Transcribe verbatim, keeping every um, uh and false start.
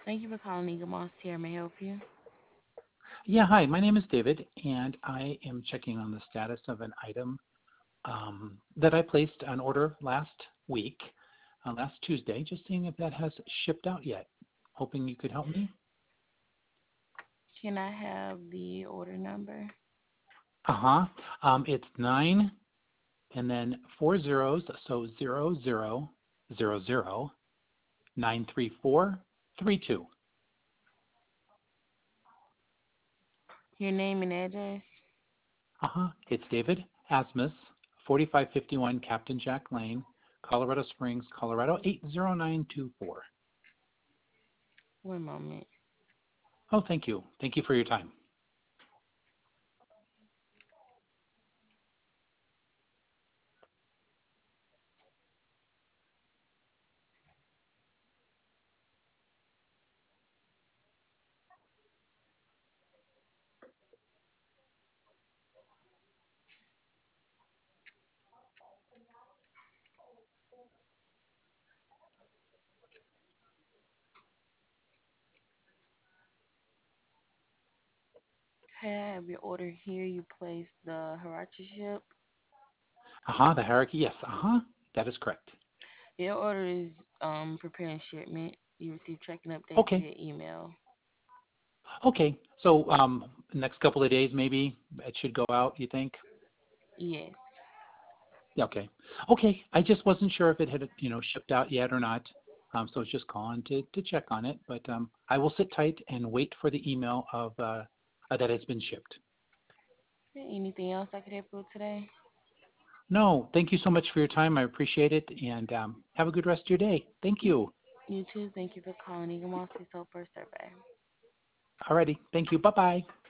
Thank you for calling Eagle Moss here. May I help you? Yeah, hi, my name is David, and I am checking on the status of an item um, that I placed on order last week, uh, last Tuesday, just seeing if that has shipped out yet. Hoping you could help me. Can I have the order number? Uh-huh. Um, it's nine and then four zeros, so zero zero zero zero nine three four three two. Your name and address? Uh-huh. It's David Asmus, forty-five fifty-one Captain Jack Lane, Colorado Springs, Colorado eight zero nine two four. One moment. Oh, thank you. Thank you for your time. Okay, I have your order here. You placed the Hirachi ship. Uh-huh, the hierarchy, yes, uh-huh, that is correct. Your order is um preparing shipment. You receive tracking updates Okay, via email. okay. So um, next couple of days maybe it should go out, you think? Yes. Yeah, okay. Okay, I just wasn't sure if it had, you know, shipped out yet or not. Um, so I was just calling to, to check on it. But um, I will sit tight and wait for the email of uh, uh, that it's been shipped. Okay, anything else I could help you with today? No, thank you so much for your time. I appreciate it. And um, have a good rest of your day. Thank You, you. you too. Thank you for calling Eagle Moss Soap Survey. Alrighty, thank you. Bye-bye.